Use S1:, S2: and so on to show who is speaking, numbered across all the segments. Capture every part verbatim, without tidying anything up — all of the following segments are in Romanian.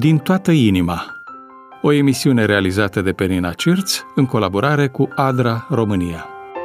S1: Din toată inima, o emisiune realizată de Penina Cirț în colaborare cu ADRA România.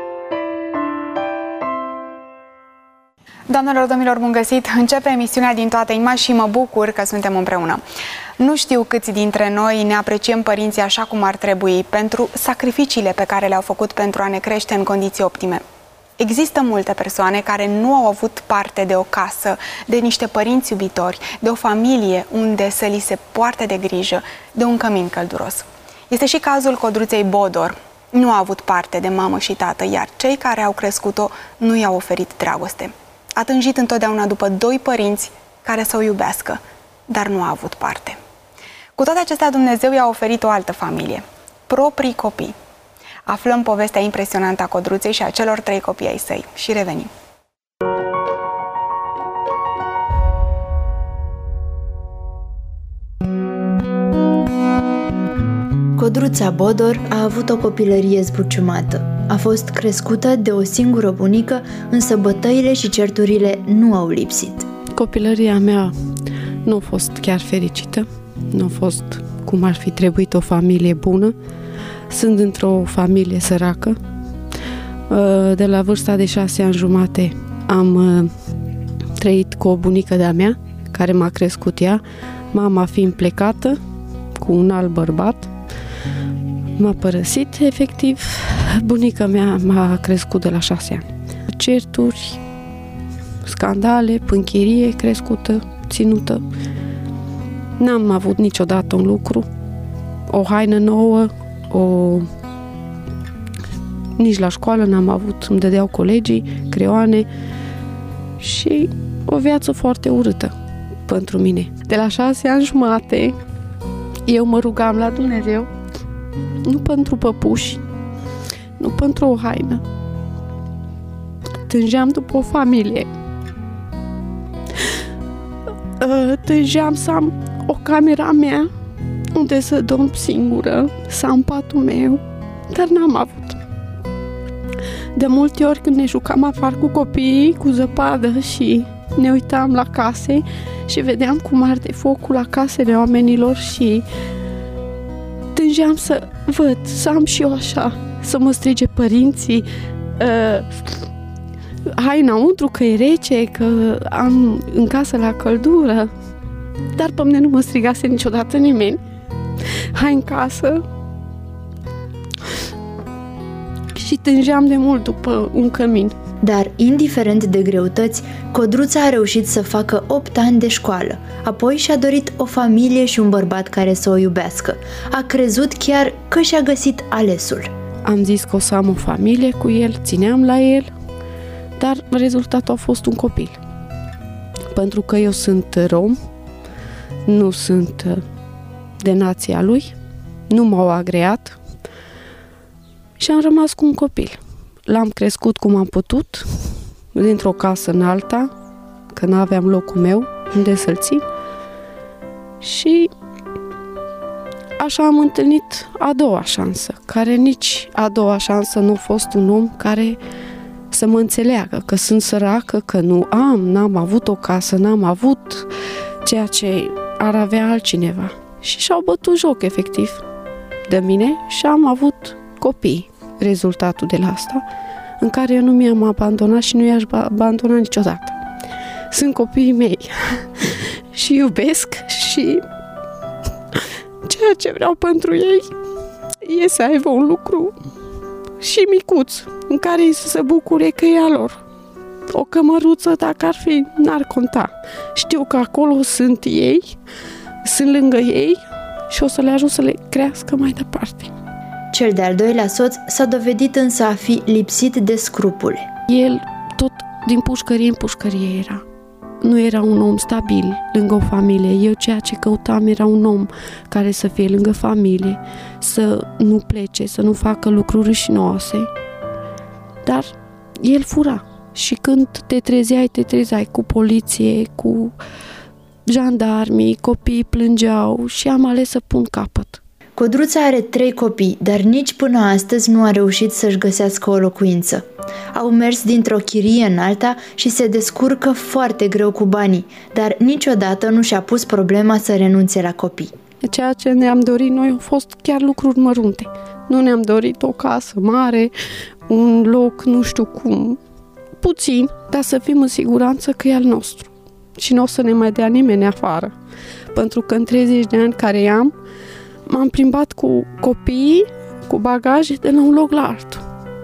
S2: Doamnelor, domnilor, bun găsit! Începe emisiunea Din toată inima și mă bucur că suntem împreună. Nu știu câți dintre noi ne apreciem părinții așa cum ar trebui pentru sacrificiile pe care le-au făcut pentru a ne crește în condiții optime. Există multe persoane care nu au avut parte de o casă, de niște părinți iubitori, de o familie unde să li se poarte de grijă, de un cămin călduros. Este și cazul Codruței Bodor. Nu a avut parte de mamă și tată, iar cei care au crescut-o nu i-au oferit dragoste. A tânjit întotdeauna după doi părinți care să o iubească, dar nu a avut parte. Cu toate acestea, Dumnezeu i-a oferit o altă familie, proprii copii. Aflăm povestea impresionantă a Codruței și a celor trei copii ai săi și revenim.
S3: Codruța Bodor a avut o copilărie zbuciumată. A fost crescută de o singură bunică, însă bătăile și certurile nu au lipsit.
S4: Copilăria mea nu a fost chiar fericită, nu a fost cum ar fi trebuit o familie bună. Sunt într-o familie săracă. De la vârsta de șase ani jumate am trăit cu o bunică de-a mea, care m-a crescut ea, mama fiind plecată cu un alt bărbat. M-a părăsit, efectiv. Bunica mea m-a crescut de la șase ani. Certuri, scandale, pânchirie crescută, ținută. N-am avut niciodată un lucru, o haină nouă, o... nici la școală n-am avut, îmi dădeau colegii creioane și o viață foarte urâtă pentru mine. De la șase ani jumate eu mă rugam la Dumnezeu, nu pentru păpuși, nu pentru o haină. Tângeam după o familie. Tângeam să am o cameră a mea unde să dorm singură, să am patul meu, dar n-am avut. De multe ori când ne jucam afară cu copiii, cu zăpadă și ne uitam la case și vedeam cum arde focul la casele oamenilor și tângeam să văd, să am și eu așa, să mă strige părinții, uh, hai înăuntru că e rece, că am în casă la căldură. Dar pe mine nu mă strigase niciodată nimeni. Hai în casă. Și tângeam de mult după un cămin.
S3: Dar, indiferent de greutăți, Codruța a reușit să facă opt ani de școală. Apoi și-a dorit o familie și un bărbat care să o iubească. A crezut chiar că și-a găsit alesul.
S4: Am zis că o să am o familie cu el, țineam la el, dar rezultatul a fost un copil. Pentru că eu sunt rom, nu sunt de nația lui, nu m-au agreat și am rămas cu un copil. L-am crescut cum am putut, dintr-o casă în alta, că n-aveam locul meu unde să-l țin. Și așa am întâlnit a doua șansă, care nici a doua șansă nu a fost un om care să mă înțeleagă că sunt săracă, că nu am, n-am avut o casă, n-am avut ceea ce ar avea altcineva. Și și-au bătut joc, efectiv, de mine și am avut copii. Rezultatul de la asta, în care eu nu mi-am abandonat și nu i-aș abandona niciodată. Sunt copiii mei și iubesc și ceea ce vreau pentru ei e să aibă un lucru și micuț, în care ei să se bucure că e a lor. O cămăruță, dacă ar fi, n-ar conta. Știu că acolo sunt ei, sunt lângă ei și o să le ajut să le crească mai departe.
S3: Cel de-al doilea soț s-a dovedit însă a fi lipsit de scrupule.
S4: El tot din pușcărie în pușcărie era. Nu era un om stabil lângă o familie. Eu ceea ce căutam era un om care să fie lângă familie, să nu plece, să nu facă lucruri rușinoase. Dar el fura. Și când te trezeai, te trezeai cu poliție, cu jandarmii, copiii plângeau și am ales să pun capăt.
S3: Codruța are trei copii, dar nici până astăzi nu a reușit să-și găsească o locuință. Au mers dintr-o chirie în alta și se descurcă foarte greu cu banii, dar niciodată nu și-a pus problema să renunțe la copii.
S4: Ceea ce ne-am dorit noi au fost chiar lucruri mărunte. Nu ne-am dorit o casă mare, un loc, nu știu cum, puțin, dar să fim în siguranță că e al nostru. Și nu o să ne mai dea nimeni afară. Pentru că în treizeci de ani care am, m-am plimbat cu copiii, cu bagaje de la un loc la altul.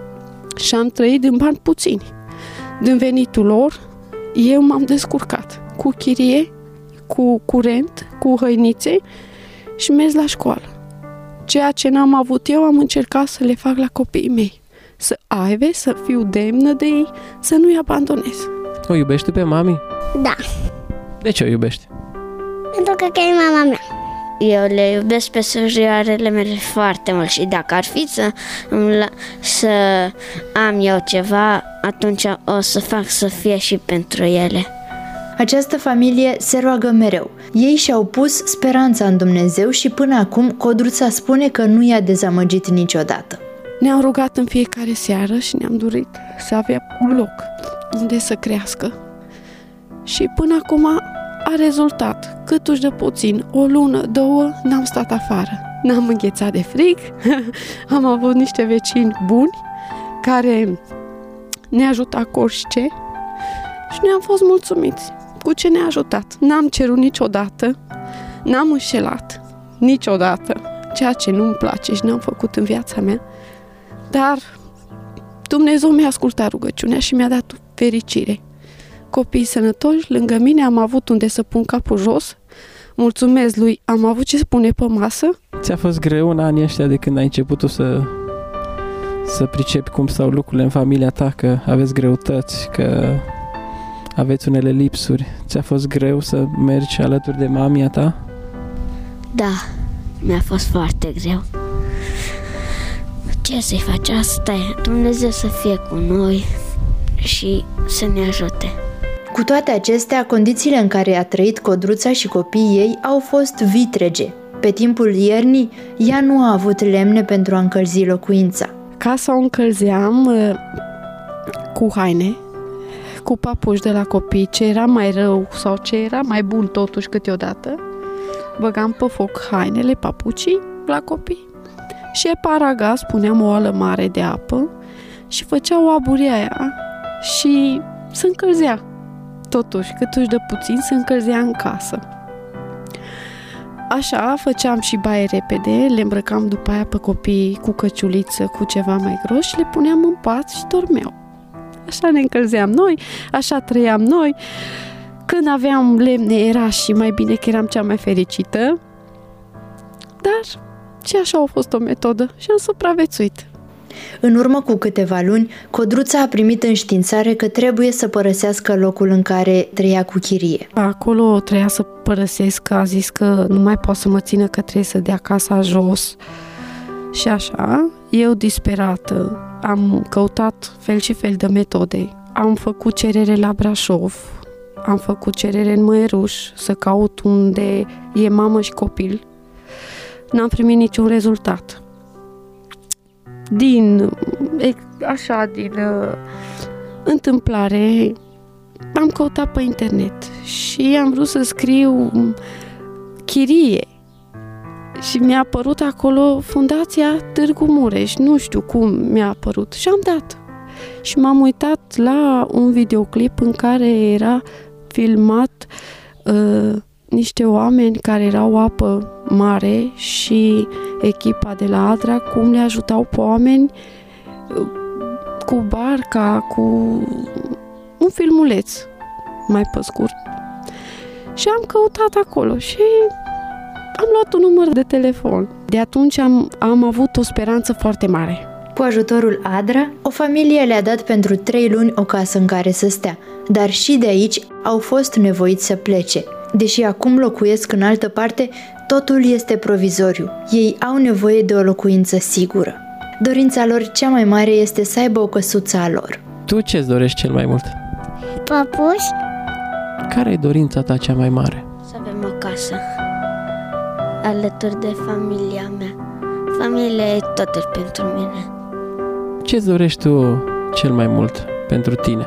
S4: Și am trăit din bani puțini. Din venitul lor, eu m-am descurcat. Cu chirie, cu curent, cu hăinițe și mers la școală. Ceea ce n-am avut eu, am încercat să le fac la copiii mei. Să aibă, să fiu demnă de ei, să nu-i abandonez.
S5: O iubești pe mami?
S6: Da.
S5: De ce o iubești?
S6: Pentru că e mama mea. Eu le iubesc pe surioarele mele foarte mult și dacă ar fi să, să am eu ceva, atunci o să fac să fie și pentru ele.
S3: Această familie se roagă mereu. Ei și-au pus speranța în Dumnezeu și până acum Codruța spune că nu i-a dezamăgit niciodată.
S4: Ne-am rugat în fiecare seară și ne-am dorit să avem un loc unde să crească. Și până acum a rezultat, câtuși de puțin, o lună, două, n-am stat afară. N-am înghețat de frig, am avut niște vecini buni care ne ajută cu orice și ne-am fost mulțumiți cu ce ne-a ajutat. N-am cerut niciodată, n-am înșelat niciodată, ceea ce nu-mi place și n-am făcut în viața mea, dar Dumnezeu mi-a ascultat rugăciunea și mi-a dat fericire. Copii sănătoși, lângă mine, am avut unde să pun capul jos, mulțumesc lui, am avut ce spune pe masă.
S5: Ți-a fost greu în anii ăștia de când ai început să, să pricepi cum stau lucrurile în familia ta, că aveți greutăți, că aveți unele lipsuri? Ți-a fost greu să mergi alături de mamia ta?
S6: Da, mi-a fost foarte greu. Ce să-i faci? Asta e, Dumnezeu să fie cu noi și să ne ajute.
S3: Cu toate acestea, condițiile în care a trăit Codruța și copiii ei au fost vitrege. Pe timpul iernii, ea nu a avut lemne pentru a încălzi locuința.
S4: Casa o încălzeam uh, cu haine, cu papuși de la copii, ce era mai rău sau ce era mai bun totuși câteodată. Băgam pe foc hainele, papucii la copii și pe aragaz puneam o oală mare de apă și făcea o aburie aia și se încălzea. Totuși, câtuși de puțin se încălzea în casă. Așa, făceam și baie repede, le îmbrăcam după aia pe copii cu căciuliță, cu ceva mai gros și le puneam în pat și dormeau. Așa ne încălzeam noi, așa trăiam noi. Când aveam lemne era și mai bine, că eram cea mai fericită. Dar și așa a fost o metodă și am supraviețuit.
S3: În urmă cu câteva luni, Codruța a primit înștiințare că trebuie să părăsească locul în care trăia cu chirie.
S4: Acolo trebuia să părăsesc, a zis că nu mai poate să mă țină, că trebuie să dea casa jos. Și așa, eu disperată, am căutat fel și fel de metode. Am făcut cerere la Brașov, am făcut cerere în Măieruș, să caut unde e mamă și copil. N-am primit niciun rezultat. Din, așa, din uh, întâmplare, am căutat pe internet și am vrut să scriu chirie și mi-a apărut acolo Fundația Târgu Mureș, nu știu cum mi-a apărut și am dat. Și m-am uitat la un videoclip în care era filmat uh, niște oameni care erau apă mare și echipa de la Adra cum le ajutau pe oameni cu barca, cu un filmuleț mai pe scurt. Și am căutat acolo și am luat un număr de telefon. De atunci am, am avut o speranță foarte mare.
S3: Cu ajutorul Adra, o familie le-a dat pentru trei luni o casă în care să stea, dar și de aici au fost nevoiți să plece. Deși acum locuiesc în altă parte, totul este provizoriu. Ei au nevoie de o locuință sigură. Dorința lor cea mai mare este să aibă o căsuță a lor.
S5: Tu ce-ți dorești cel mai mult?
S6: Papuși?
S5: Care e dorința ta cea mai mare?
S6: Să avem o casă. alături de familia mea. Familia e totul pentru mine.
S5: Ce-ți dorești tu cel mai mult pentru tine?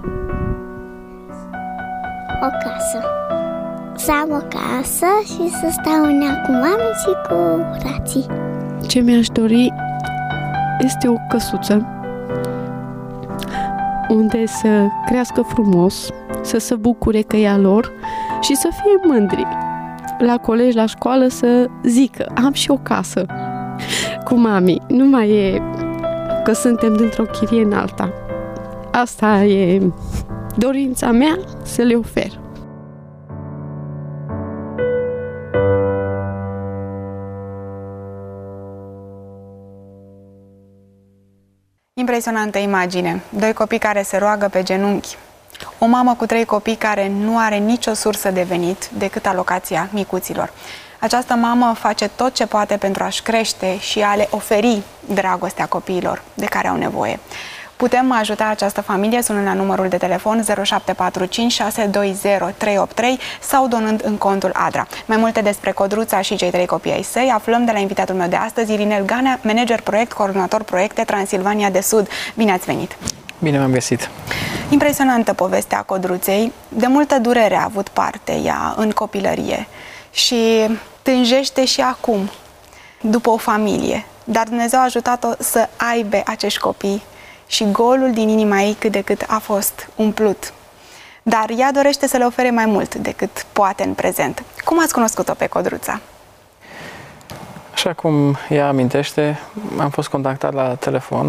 S7: O casă. Să am o casă și să stau în ea cu mami și cu frații.
S4: Ce mi-aș dori este o căsuță unde să crească frumos, să se bucure că e a lor și să fie mândri. La colegi, la școală să zică, am și o casă cu mami. Nu mai e că suntem dintr-o chirie în alta. Asta e dorința mea să le ofer.
S2: Impresionantă imagine. Doi copii care se roagă pe genunchi. O mamă cu trei copii care nu are nicio sursă de venit decât alocația micuților. Această mamă face tot ce poate pentru a-și crește și a le oferi dragostea copiilor de care au nevoie. Putem ajuta această familie sunând la numărul de telefon zero șapte patru cinci șase doi zero trei opt trei sau donând în contul ADRA. Mai multe despre Codruța și cei trei copii ai săi aflăm de la invitatul meu de astăzi, Irinel Ganea, manager proiect, coordonator proiecte Transilvania de Sud. Bine ați venit!
S5: Bine v-am găsit!
S2: Impresionantă povestea Codruței, de multă durere a avut parte ea în copilărie și tânjește și acum, după o familie. Dar Dumnezeu a ajutat-o să aibă acești copii și golul din inima ei cât de cât a fost umplut. Dar ea dorește să le ofere mai mult decât poate în prezent. Cum ați cunoscut-o pe Codruța?
S5: Așa cum ea amintește, am fost contactat la telefon.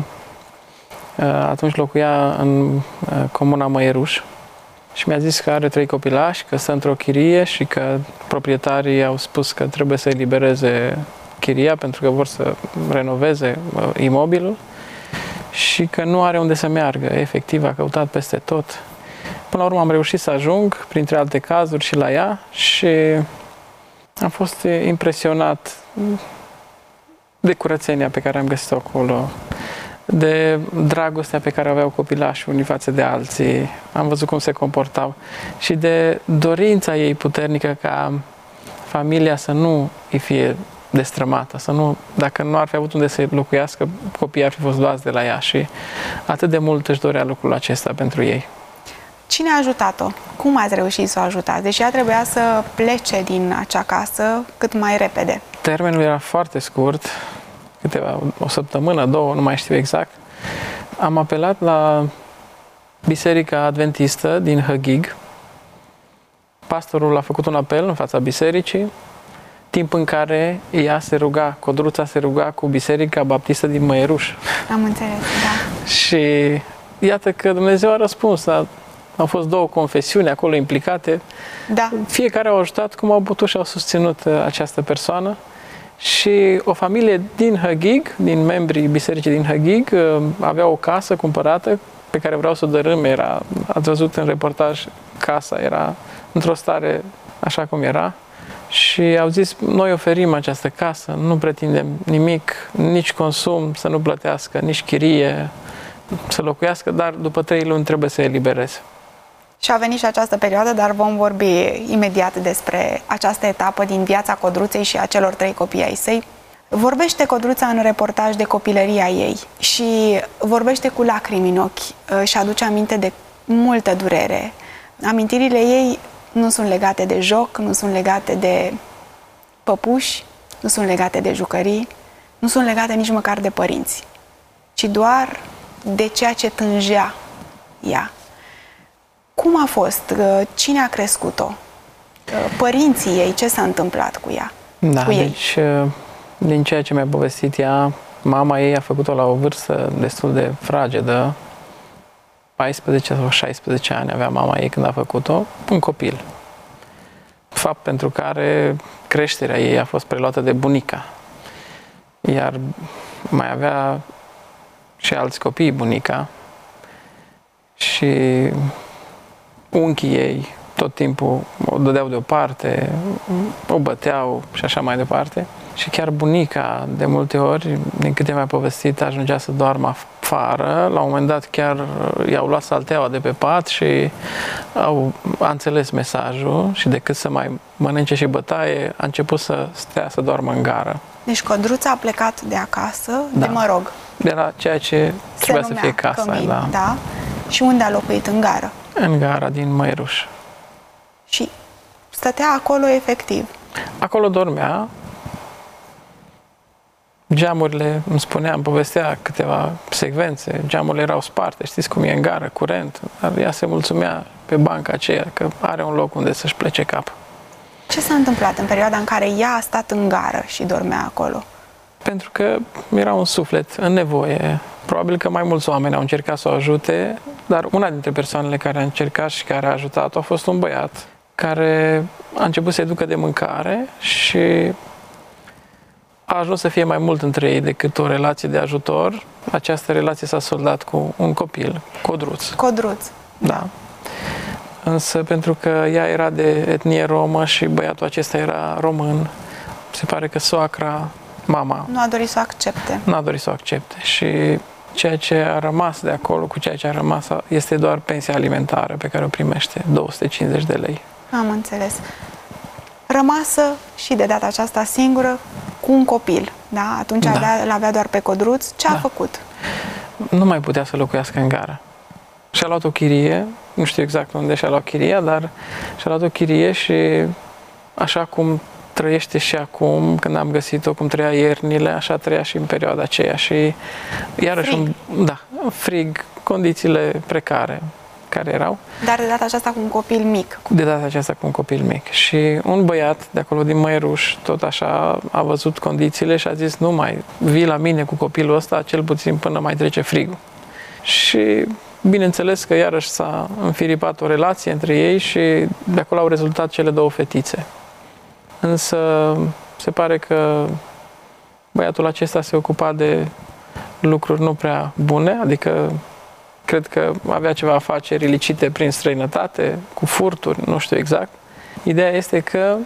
S5: Atunci locuia în comuna Măieruș și mi-a zis că are trei copilași, că stă într-o chirie și că proprietarii au spus că trebuie să elibereze chiria pentru că vor să renoveze imobilul și că nu are unde să meargă. Efectiv, a căutat peste tot. Până la urmă am reușit să ajung, printre alte cazuri, și la ea și am fost impresionat de curățenia pe care am găsit-o acolo, de dragostea pe care aveau copilașii unii față de alții. Am văzut cum se comportau și de dorința ei puternică ca familia să nu îi fie destrămată, să nu, dacă nu ar fi avut unde să locuiască, copiii ar fi fost luați de la ea și atât de mult își dorea lucrul acesta pentru ei.
S2: Cine a ajutat-o? Cum ați reușit să o ajutați? Deși ea trebuia să plece din acea casă cât mai repede.
S5: Termenul era foarte scurt, câteva, o săptămână, două, nu mai știu exact. Am apelat la Biserica Adventistă din Hăghig. Pastorul a făcut un apel în fața bisericii, timp în care ea se ruga, Codruța se ruga cu Biserica Baptistă din Măieruș.
S2: Am înțeles, da.
S5: Și iată că Dumnezeu a răspuns. A, au fost două confesiuni acolo implicate.
S2: Da.
S5: Fiecare au ajutat cum au putut și au susținut această persoană. Și o familie din Hăghig, din membrii Bisericii din Hăghig, avea o casă cumpărată pe care vreau să o dărâme. Era, ați văzut în reportaj, casa era într-o stare așa cum era. Și au zis, noi oferim această casă, nu pretindem nimic, nici consum să nu plătească, nici chirie să locuiască, dar după trei luni trebuie să elibereze.
S2: Și a venit și această perioadă, dar vom vorbi imediat despre această etapă din viața Codruței și a celor trei copii ai săi. Vorbește Codruța în reportaj de copilăria ei și vorbește cu lacrimi în ochi și aduce aminte de multă durere. Amintirile ei nu sunt legate de joc, nu sunt legate de păpuși, nu sunt legate de jucării, nu sunt legate nici măcar de părinți, ci doar de ceea ce tângea ea. Cum a fost? Cine a crescut-o? Părinții ei, ce s-a întâmplat cu ea?
S5: Da,
S2: cu ei?
S5: Deci, din ceea ce mi-a povestit ea, mama ei a făcut-o la o vârstă destul de fragedă, paisprezece sau șaisprezece ani avea mama ei când a făcut-o, un copil. Fapt pentru care creșterea ei a fost preluată de bunica. Iar mai avea și alți copii bunica și unchii ei tot timpul o dădeau deoparte, o băteau și așa mai departe. Și chiar bunica, de multe ori, din câte mi-a povestit, ajungea să doarmă afară. La un moment dat chiar i-au luat salteaua de pe pat și au, a înțeles mesajul și decât să mai mănânce și bătaie, a început să stea să doarmă în gară.
S2: Deci Codruța a plecat de acasă,
S5: da.
S2: de mă rog.
S5: De la ceea ce trebuia să fie casa.
S2: Cămin,
S5: da.
S2: da. Și unde a locuit? În gară?
S5: În gara din Măiruș.
S2: Și stătea acolo efectiv?
S5: Acolo dormea. Geamurile, îmi spunea, îmi povestea câteva secvențe, geamurile erau sparte, știți cum e în gară, curent, dar ea se mulțumea pe banca aceea că are un loc unde să-și plece cap.
S2: Ce s-a întâmplat în perioada în care ea a stat în gară și dormea acolo?
S5: Pentru că era un suflet în nevoie. Probabil că mai mulți oameni au încercat să o ajute, dar una dintre persoanele care a încercat și care a ajutat-o a fost un băiat care a început să-i ducă de mâncare și a ajuns să fie mai mult între ei decât o relație de ajutor. Această relație s-a soldat cu un copil, Codruț.
S2: Codruț.
S5: Da. Însă pentru că ea era de etnie romă și băiatul acesta era român, se pare că soacra, mama,
S2: nu a dorit să o accepte.
S5: Nu a dorit să o accepte și ceea ce a rămas de acolo, cu ceea ce a rămas, este doar pensia alimentară pe care o primește, două sute cincizeci de lei.
S2: Am înțeles. Rămasă și de data aceasta singură cu un copil, da? Atunci da. avea, l-avea doar pe Codruț. Ce da. a făcut?
S5: Nu mai putea să locuiască în gară. Și-a luat o chirie, nu știu exact unde și-a luat chiria, dar și-a luat o chirie și așa cum trăiește și acum, când am găsit-o, cum trăia iernile, așa trăia și în perioada aceea. Și iarăși,
S2: frig.
S5: Un, da, frig, condițiile precare care erau.
S2: Dar de data aceasta cu un copil mic.
S5: De data aceasta cu un copil mic. Și un băiat de acolo din Măiruș, tot așa, a văzut condițiile și a zis, nu mai vii la mine cu copilul ăsta, cel puțin până mai trece frigul. Și bineînțeles că iarăși s-a înfiripat o relație între ei și de acolo au rezultat cele două fetițe. Însă se pare că băiatul acesta se ocupa de lucruri nu prea bune, adică cred că avea ceva afaceri ilicite prin străinătate, cu furturi, nu știu exact. Ideea este că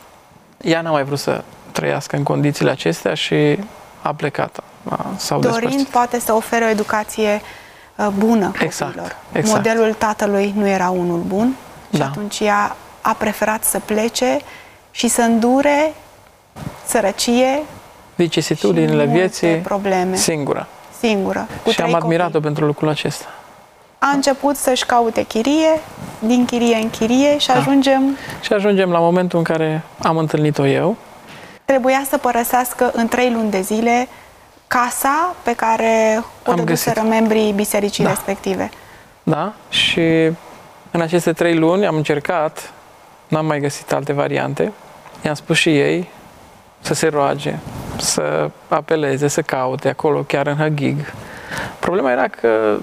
S5: ea n-a mai vrut să trăiască în condițiile acestea și a plecat. S-au
S2: Dorind
S5: despărțit.
S2: poate să ofere o educație bună
S5: exact,
S2: copiilor.
S5: exact.
S2: Modelul tatălui nu era unul bun și
S5: da.
S2: atunci ea a preferat să plece și să îndure sărăcie,
S5: vicisitudinile vieții,
S2: probleme.
S5: singură.
S2: Singură. Cu
S5: și am admirat-o pentru lucrul acesta.
S2: A început să-și caute chirie, din chirie în chirie și
S5: da.
S2: ajungem...
S5: Și ajungem la momentul în care am întâlnit-o eu.
S2: Trebuia să părăsească în trei luni de zile casa pe care o dăduseră membrii bisericii da. respective.
S5: Da, și în aceste trei luni am încercat, n-am mai găsit alte variante, i-am spus și ei să se roage, să apeleze, să caute acolo, chiar în Hăghig. Problema era că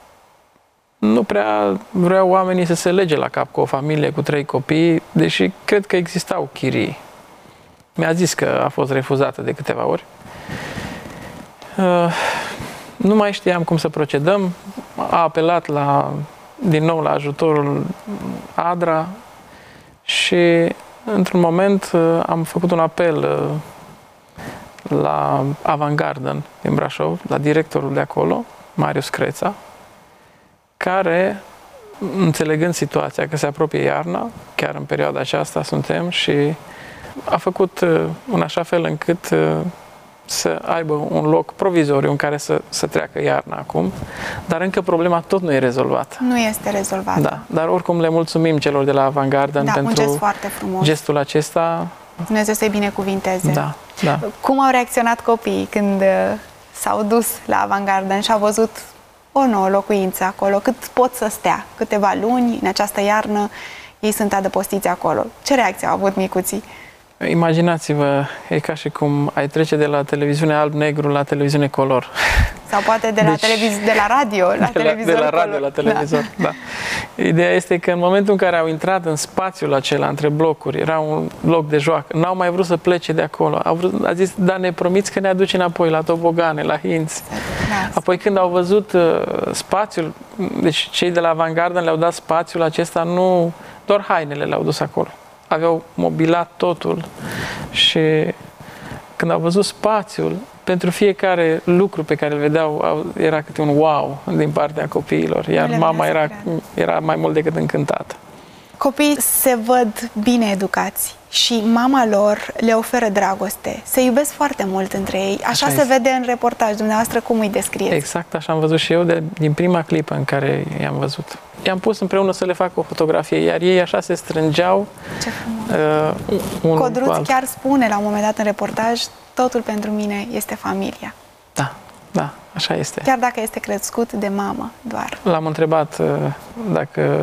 S5: nu prea vreau oamenii să se lege la cap cu o familie cu trei copii, deși cred că existau chirii. Mi-a zis că a fost refuzată de câteva ori. Uh, nu mai știam cum să procedăm. A apelat la, din nou la ajutorul Adra și într-un moment uh, am făcut un apel uh, la Avant Garden din Brașov, la directorul de acolo, Marius Creța, care, înțelegând situația că se apropie iarna, chiar în perioada aceasta suntem, și a făcut uh, un așa fel încât uh, să aibă un loc provizoriu în care să, să treacă iarna acum, dar încă problema tot nu e rezolvată.
S2: Nu este rezolvată.
S5: Da, dar oricum le mulțumim celor de la Avant Garden
S2: da,
S5: pentru
S2: un gest foarte frumos.
S5: gestul acesta.
S2: Dumnezeu să-i binecuvinteze.
S5: Da, da.
S2: Cum au reacționat copiii când uh, s-au dus la Avant Garden și au văzut o nouă locuință acolo? Cât pot să stea? Câteva luni în această iarnă ei sunt adăpostiți acolo. Ce reacție au avut micuții?
S5: Imaginați-vă, e ca și cum ai trece de la televiziune alb-negru la televiziune color.
S2: Sau poate de la, deci, televiz- de la radio la
S5: de
S2: televizor.
S5: La, de la radio
S2: color.
S5: la televizor, da. da. Ideea este că în momentul în care au intrat în spațiul acela, între blocuri, era un loc de joacă, n-au mai vrut să plece de acolo. Au vrut, a zis, da, ne promiți că ne aduci înapoi la tobogane, la hinți. Da. Apoi când au văzut uh, spațiul, deci cei de la Avant Garden le-au dat spațiul acesta, nu doar hainele le-au dus acolo. Aveau mobilat totul și când au văzut spațiul, pentru fiecare lucru pe care îl vedeau era câte un wow din partea copiilor, iar mama era, era mai mult decât încântată.
S2: Copiii se văd bine educați și mama lor le oferă dragoste. Se iubesc foarte mult între ei. Așa, așa se este. Vede în reportaj. Dumneavoastră, cum îi descrieți?
S5: Exact așa am văzut și eu de, din prima clipă în care i-am văzut. I-am pus împreună să le fac o fotografie, iar ei așa se strângeau. Ce frumos! Uh,
S2: Codruț chiar spune la un moment dat în reportaj, totul pentru mine este familia.
S5: Da, da, așa este.
S2: Chiar dacă este crescut de mamă doar.
S5: L-am întrebat uh, dacă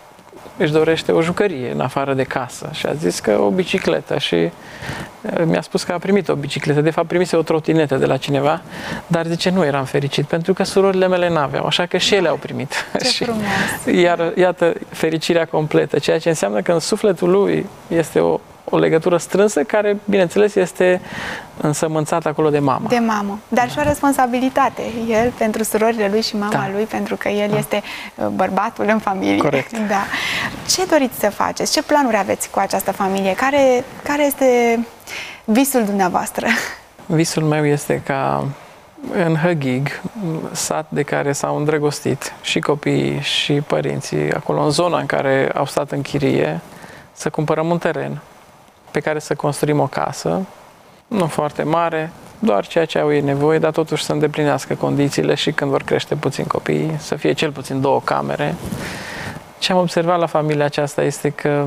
S5: își dorește o jucărie în afară de casă și a zis că o bicicletă și mi-a spus că a primit o bicicletă, de fapt primise o trotinetă de la cineva, dar zice nu eram fericit pentru că surorile mele n-aveau, așa că și ele au primit.
S2: Ce
S5: și,
S2: frumos!
S5: Iar iată fericirea completă, ceea ce înseamnă că în sufletul lui este o o legătură strânsă care, bineînțeles, este însămânțată acolo de mamă.
S2: De mamă, dar da. Și o responsabilitate. El pentru surorile lui și mama da. Lui, pentru că el da. Este bărbatul în familie.
S5: Corect.
S2: Da. Ce doriți să faceți? Ce planuri aveți cu această familie? Care, care este visul dumneavoastră?
S5: Visul meu este ca în Hăghig, sat de care s-au îndrăgostit și copiii și părinții, acolo în zona în care au stat în chirie, să cumpărăm un teren pe care să construim o casă, nu foarte mare, doar ceea ce au ei nevoie, dar totuși să îndeplinească condițiile și când vor crește puțin copiii, să fie cel puțin două camere. Ce am observat la familia aceasta este că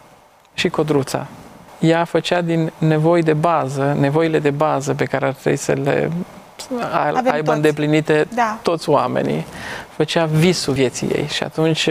S5: și Codruța, ea făcea din nevoi de bază, nevoile de bază pe care ar trebui să le
S2: Avem
S5: aibă
S2: toți.
S5: îndeplinite
S2: da.
S5: Toți oamenii, făcea visul vieții ei și atunci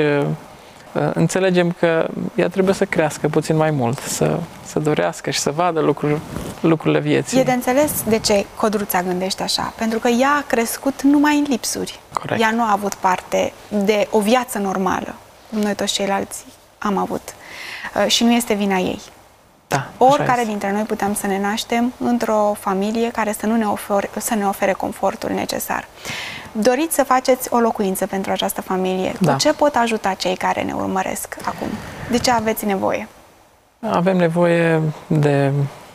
S5: înțelegem că ea trebuie să crească puțin mai mult, să, să dorească și să vadă lucruri, lucrurile vieții.
S2: E de înțeles de ce Codruța gândește așa, pentru că ea a crescut numai în lipsuri.
S5: Corect.
S2: Ea nu a avut parte de o viață normală, cum noi toți ceilalți am avut. Și nu este vina ei.
S5: Da,
S2: oricare dintre noi putem să ne naștem într-o familie care să nu ne ofere, să ne ofere confortul necesar. Doriți să faceți o locuință pentru această familie.
S5: Da.
S2: Cu ce pot ajuta cei care ne urmăresc acum? De ce aveți nevoie?
S5: Avem nevoie de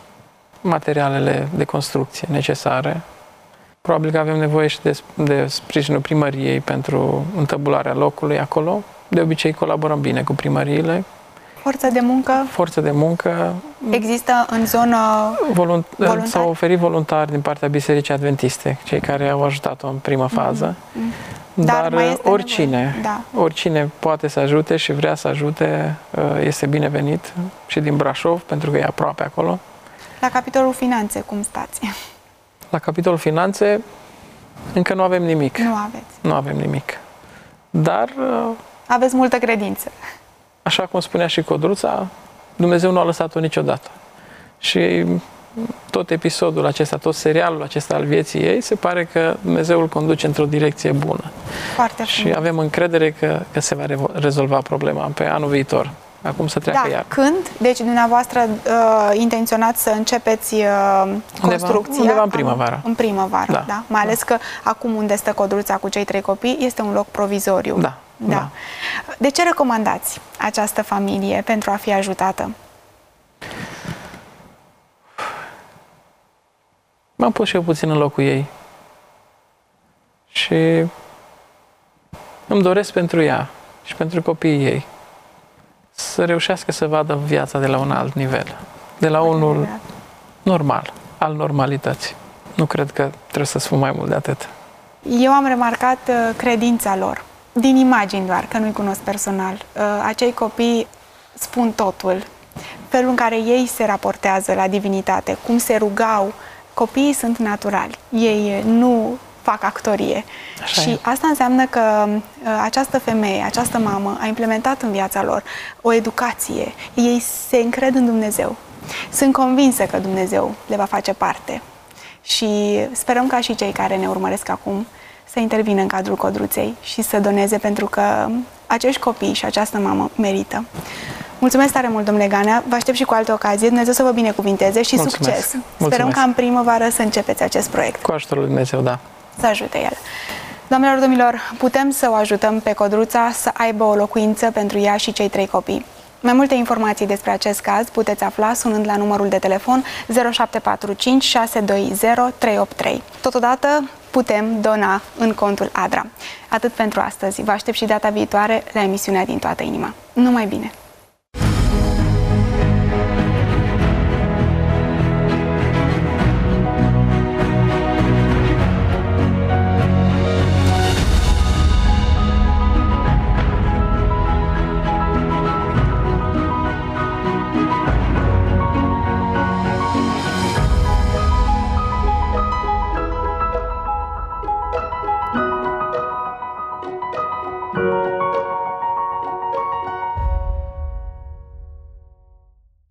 S5: materialele de construcție necesare. Probabil că avem nevoie și de, de sprijinul primăriei pentru întăbularea locului acolo. De obicei colaborăm bine cu primăriile.
S2: Forță de muncă?
S5: Forță de muncă.
S2: Există în zonă
S5: Volunt
S2: voluntari?
S5: S-au oferit voluntari din partea Bisericii Adventiste, cei care au ajutat-o în prima fază. Mm-hmm. Dar, Dar mai este oricine, da. oricine poate să ajute și vrea să ajute, este binevenit și din Brașov, pentru că e aproape acolo.
S2: La capitolul finanțe, cum stați?
S5: La capitolul finanțe încă nu avem nimic.
S2: Nu aveți.
S5: Nu avem nimic. Dar
S2: aveți multă credință.
S5: Așa cum spunea și Codruța, Dumnezeu nu a lăsat-o niciodată. Și tot episodul acesta, tot serialul acesta al vieții ei, se pare că Dumnezeu îl conduce într-o direcție bună.
S2: Foarte
S5: și
S2: frumos.
S5: avem încredere că, că se va rezolva problema pe anul viitor. Acum să treacă
S2: da,
S5: iar.
S2: Când? Deci dumneavoastră uh, intenționați să începeți uh, construcția?
S5: Undeva în primăvară.
S2: În primăvară, da. da. Mai ales că acum unde stă Codruța cu cei trei copii este un loc provizoriu.
S5: Da.
S2: Da. Da. De ce recomandați această familie pentru a fi ajutată?
S5: M-am pus și eu puțin în locul ei. Și îmi doresc pentru ea și pentru copiii ei să reușească să vadă viața de la un alt nivel, de la unul normal, al normalității. Nu cred că trebuie să spun mai mult de atât.
S2: Eu am remarcat credința lor, din imagini doar, că nu-i cunosc personal. Acei copii spun totul, felul în care ei se raportează la divinitate, cum se rugau. Copiii sunt naturali, ei nu fac actorie. Așa și e. Asta înseamnă că această femeie, această mamă a implementat în viața lor o educație. Ei se încred în Dumnezeu. Sunt convinsă că Dumnezeu le va face parte. Și sperăm ca și cei care ne urmăresc acum să intervină în cadrul Codruței și să doneze, pentru că acești copii și această mamă merită. Mulțumesc tare mult, domnule Ganea. Vă aștept și cu alte ocazii. Dumnezeu să vă binecuvinteze și Mulțumesc. Succes. Mulțumesc. Sperăm ca în primăvară să începeți acest proiect.
S5: Cu ajutorul lui Dumnezeu, da.
S2: Să ajute El. Doamnelor, domnilor, putem să o ajutăm pe Codruța să aibă o locuință pentru ea și cei trei copii. Mai multe informații despre acest caz puteți afla sunând la numărul de telefon zero șapte patru cinci șase doi zero trei opt trei. Totodată putem dona în contul ADRA. Atât pentru astăzi. Vă aștept și data viitoare la emisiunea Din Toată Inima. Numai bine!